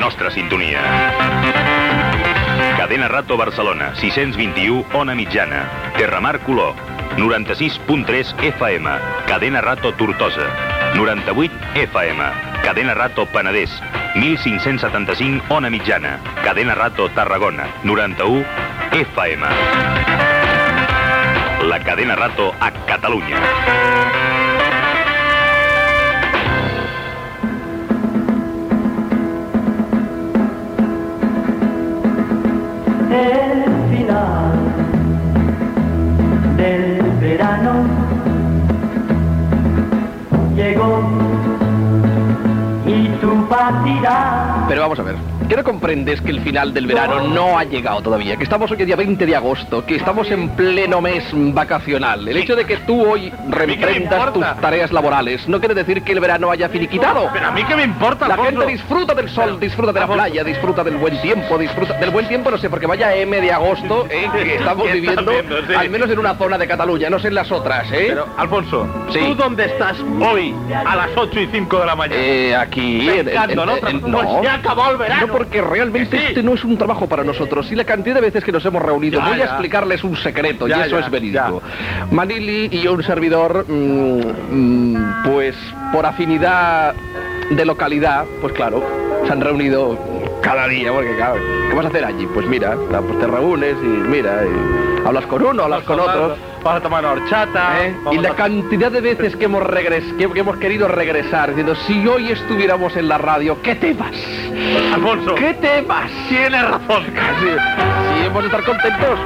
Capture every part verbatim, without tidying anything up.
nostra sintonia. Cadena Rato Barcelona, sis-cents vint-i-u, Ona Mitjana. Terramar Color, noranta-sis punt tres F M. Cadena Rato Tortosa, noranta-vuit F M. Cadena Rato Penedès, mil cinc-cents setanta-cinc Ona Mitjana. Cadena Rato Tarragona, noranta-u F M. La Cadena Rato a Catalunya. El final del verano llegó y tú partirás. Pero vamos a ver, ¿qué no comprendes que el final del verano no ha llegado todavía? Que estamos hoy día veinte de agosto, que estamos en pleno mes vacacional. El hecho de que tú hoy reemprendas tus tareas laborales no quiere decir que el verano haya finiquitado. Pero a mí qué me importa, La Alfonso. gente disfruta del sol, disfruta de la playa, disfruta del buen tiempo, disfruta del buen tiempo, no sé, porque vaya M de agosto, eh, que estamos ¿Qué estás viviendo, viendo? Sí. al menos en una zona de Cataluña, no sé en las otras, ¿eh? Pero, Alfonso, Sí. ¿tú dónde estás hoy a las ocho y cinco de la mañana? Eh, aquí... en- Pescando, en- ¿no? en- Pues no. ya acabó el verano. No, porque realmente Que sí. este no es un trabajo para nosotros. Y la cantidad de veces que nos hemos reunido, Ya, voy a ya. explicarles un secreto, Ya, y eso ya, es verídico. Manili y yo, un servidor, mm, mm, pues por afinidad de localidad, pues claro, se han reunido cada día, porque claro, ¿qué vas a hacer allí? Pues mira, pues te reúnes y mira, y hablas con uno, hablas con otro. Vamos a tomar una horchata. ¿Eh? Y vamos la a- cantidad de veces que hemos regres que, que hemos querido regresar, diciendo, si hoy estuviéramos en la radio, ¿qué temas? Alfonso, ¿Qué temas? tienes razón. Sí, sí, hemos de estar contentos.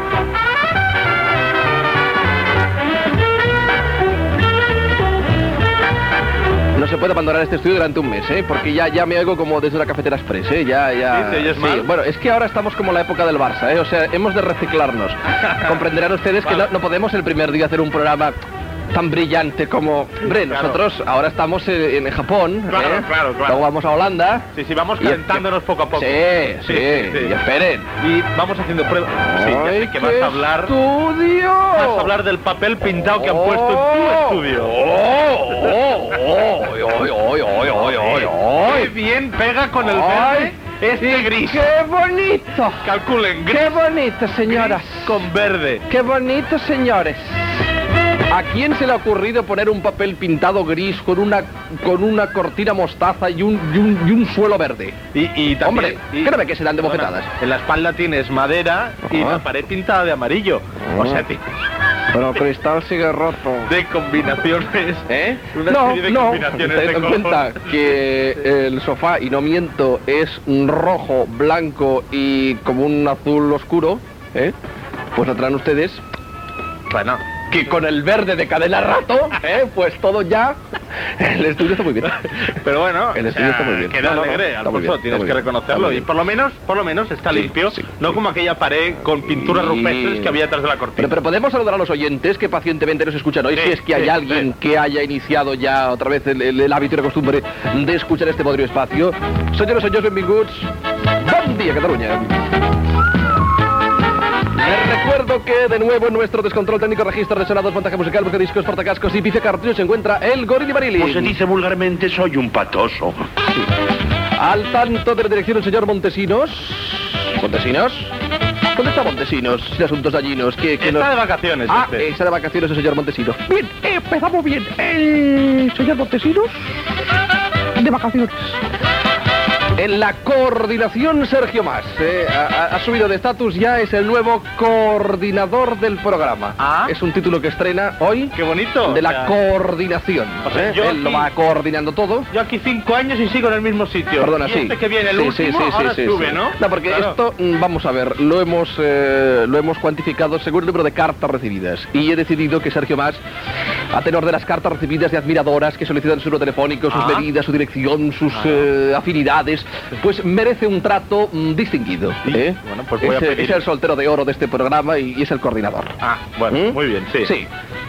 No se puede abandonar este estudio durante un mes, ¿eh? Porque ya, ya me oigo como desde una cafetera express, ¿eh? Ya, ya... ¿Sí? ¿Te oyes mal? Bueno, es que ahora estamos como en la época del Barça, ¿eh? O sea, hemos de reciclarnos. Comprenderán ustedes que Vale. no, no podemos el primer día hacer un programa tan brillante como... Hombre, Claro. nosotros ahora estamos en, en Japón, Claro, ¿eh? claro, claro. Luego vamos a Holanda. Sí, sí, vamos Y- calentándonos poco a poco. Sí, sí, y esperen. Y vamos haciendo pruebas. Sí, ya sé que vas qué a hablar... estudio! Vas a hablar del papel pintado que han puesto en tu estudio. ¡Oh! ¡Oh! ¡Oh! ¡Oh! ¡Oh! ¡Oh! ¡Oh! ¡Oh! ¡Qué bien pega con el ¡Ay! verde este gris! ¡Qué bonito! Calculen, gris ¡Qué bonito, señoras! con verde. ¡Qué bonito, señores! ¿A quién se le ha ocurrido poner un papel pintado gris con una con una cortina mostaza y un, y un, y un suelo verde? Y, y también, Hombre, y- ¿qué no ve que se dan de Perdona, bofetadas? En la espalda tienes madera y Ah. la pared pintada de amarillo. O sea, ti- Pero el cristal sigue roto. de combinaciones. ¿Eh? Una no, serie de no, combinaciones ten de en cuenta color. que el sofá, y no miento, es rojo, blanco y como un azul oscuro, ¿eh? Pues lo traen ustedes, Bueno, que con el verde de Cadena Rato, ¿eh? Pues todo ya... El estudio está muy bien. pero bueno, El o estudio sea, está muy bien. queda No, no, no, alegre, está muy Alfonso, bien, tienes está muy que bien, reconocerlo. está muy Y bien. por lo menos, por lo menos está Sí, limpio, sí, no sí. como aquella pared con pinturas Sí. rupestres que había detrás de la cortina. Pero, pero podemos saludar a los oyentes que pacientemente nos escuchan hoy, Sí, si es que hay sí, alguien sí. que haya iniciado ya otra vez el, el, el hábito y la costumbre de escuchar este podrio espacio. Senyores, senyors, benvinguts. Bon dia, Catalunya. Les recuerdo que de nuevo en nuestro descontrol técnico, registro de sonados, montaje musical, busca discos, portacascos y pife cartuchos se encuentra el Gorili Barili. Como se dice vulgarmente, soy un patoso. Al tanto de la dirección el señor Montesinos. ¿Montesinos? ¿Dónde está Montesinos? Sin asuntos gallinos. Que, que Está nos- de vacaciones. Ah, este. está de vacaciones el señor Montesinos. Bien, empezamos bien. El señor Montesinos de vacaciones. En la coordinación, Sergio Mas. eh, ha, ha subido de estatus ya, es el nuevo coordinador del programa. Ah. Es un título que estrena hoy Qué bonito. de o la sea, coordinación. o sea, ¿eh? yo Él lo aquí- va coordinando todo. Yo aquí cinco años y sigo en el mismo sitio. Perdona, y sí. este que viene, el Sí, último, sí, sí, ahora sí, sube, sí. ¿no? No, porque Claro. esto, mm, vamos a ver, lo hemos eh, lo hemos cuantificado según el número de cartas recibidas. Y he decidido que Sergio Mas, a tenor de las cartas recibidas de admiradoras que solicitan su número telefónico, sus Ah. medidas, su dirección, sus eh, afinidades, pues merece un trato mm, distinguido. Sí, ¿eh? bueno, pues voy a es, pedir. es el soltero de oro de este programa y, y es el coordinador. Ah, bueno, ¿Mm? muy bien, sí. Sí.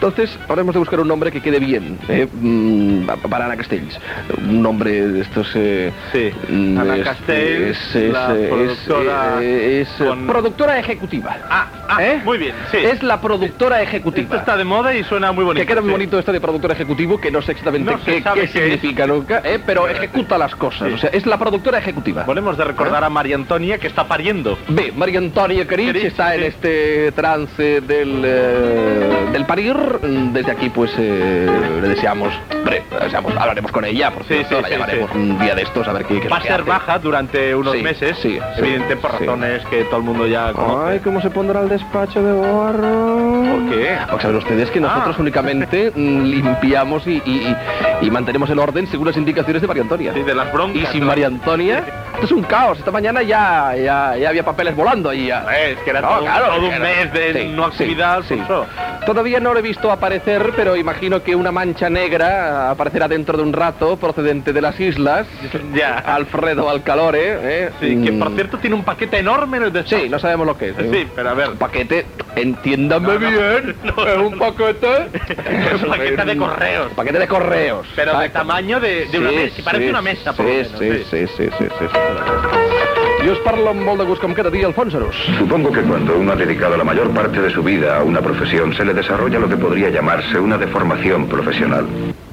Entonces habremos de buscar un nombre que quede bien, ¿eh? Mm, para Ana Castells. Un nombre de estos... Eh, sí, mm, Ana es- Castells, es, es, la es, productora eh, es, eh, con- productora ejecutiva. Ah, ah, ¿Eh? muy bien, sí. Es la productora Esto ejecutiva. está de moda y suena muy bonito. Que queda muy sí. bonito esto de productor ejecutivo, que no sé exactamente No se qué, sabe qué qué significa nunca, ¿eh? Pero ejecuta las cosas. Sí. O sea, es la productora ejecutiva. Volvemos de recordar a María Antonia que está pariendo. Bé, María Antonia Carich Carich, está en sí. este trance del, eh, del parir. Desde aquí, pues, eh, le deseamos, hombre, le deseamos, hablaremos con ella, por Sí, cierto, sí, la sí, llamaremos sí. un día de estos a ver qué, qué es Va lo a que ser hace. baja durante unos Sí, meses, sí, sí, evidente por sí. razones que todo el mundo ya conoce. Ay, cómo se pondrá el despacho de gorro. ¿Por qué? Porque saben ustedes que nosotros Ah. únicamente mm, limpiamos y, y- y- y mantenemos el orden según las indicaciones de María Antonia. Sí, de las broncas. Y sin ¿no? María Antonia, esto es un caos. Esta mañana ya, ya, ya había papeles volando ahí ya. Es que era No, todo, claro, todo un era- mes de sí, no actividad. sí, sí. Alfonso. Todavía no lo he visto aparecer, pero imagino que una mancha negra aparecerá dentro de un rato, procedente de las islas. Ya. Alfredo Alcalore, ¿eh? Sí, que por Mm, cierto tiene un paquete enorme en el despacho. Sí, no sabemos lo que es. ¿eh? Sí, pero a ver. Un paquete, entiéndame No, no, bien, no, es un paquete... Es un paquete de correos. Paquete de correos. Pero de Exacto. tamaño de, de una Sí, mesa. Parece sí, una mesa, por sí, lo menos. sí, sí, sí, sí, sí, sí. Jo us parlo amb molt de gust com cada dia, Alfons Arús. Supongo que cuando uno ha dedicado la mayor parte de su vida a una profesión, se le desarrolla lo que podría llamarse una deformación profesional.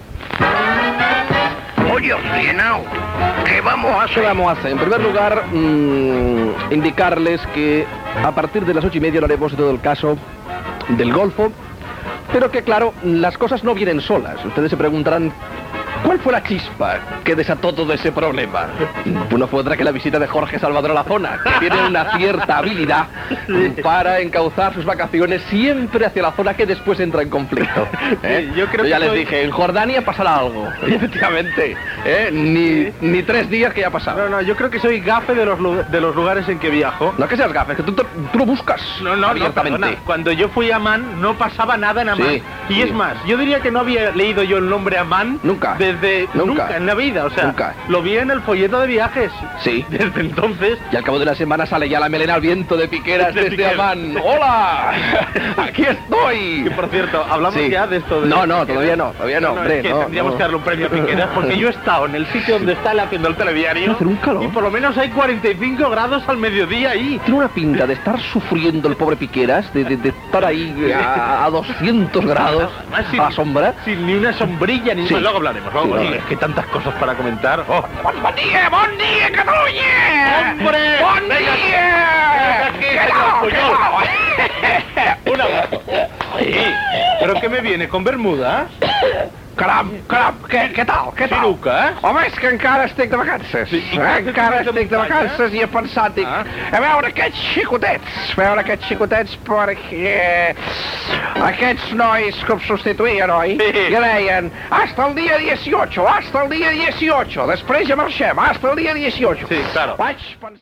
Oye, Rienao, ¿qué vamos a ¿Qué hacer? vamos a hacer? En primer lugar, mmm, indicarles que a partir de las ocho y media hablaremos de todo el caso del Golfo, pero que claro, las cosas no vienen solas. Ustedes se preguntarán, ¿cuál fue la chispa que desató todo ese problema? No fue otra que la visita de Jorge Salvador a la zona, que tiene una cierta habilidad para encauzar sus vacaciones siempre hacia la zona que después entra en conflicto. ¿eh? Sí, yo creo ya que les soy- dije, en Jordania pasará algo. Y efectivamente, ¿eh? ni, ni tres días que ya ha pasado. No, no, yo creo que soy gafe de los, lu- de los lugares en que viajo. No que seas gafes, que tú, te- tú lo buscas. No, no, no, abiertamente. perdona. Cuando yo fui a Amán no pasaba nada en Amán. Sí, y sí. es más, yo diría que no había leído yo el nombre Amán Nunca. desde Nunca. en la vida, o sea, Nunca. lo vi en el folleto de viajes. Sí. Desde entonces, Y al cabo de una semana sale ya la melena al viento de Piqueras De desde Piqueras. Amán. ¡Hola! ¡Aquí estoy! que por cierto, hablamos Sí. ya de esto de No, no, Piqueras. todavía no, todavía no, hombre, es que no, tendríamos no. que darle un premio a Piqueras porque yo he estado en el sitio donde está él haciendo el telediario Hace un calor. y por lo menos hay cuarenta y cinco grados al mediodía ahí. Tiene una pinta de estar sufriendo el pobre Piqueras, de, de- de estar ahí a, a doscientos grados Además, sin- a la sombra. Sin ni una sombrilla ni Sí. Luego hablaremos, luego Sí, hablaremos. luego. Es que tantas cosas para comentar. Oh. ¡Buen día, buen día, Cataluña! ¡Hombre! ¡Buen Venga, día! aquí, ¡Que señor no, que Puyol. no! Un abrazo. Sí. ¿Pero qué me viene? ¿Con bermuda? Caram, caram, què, què tal, què tal? Ciruca, eh? Home, és que encara estic de vacances. Sí, i eh? quan Encara t'has estic de muntanya? vacances i he pensat, dic, Ah. a veure aquests xicotets, a veure aquests xicotets perquè aquests nois que em substituïen, oi? Sí. Que deien, hasta el dia dieciocho, hasta el dia dieciocho, després ja marxem, hasta el dia dieciocho. Sí, claro. Vaig pensar...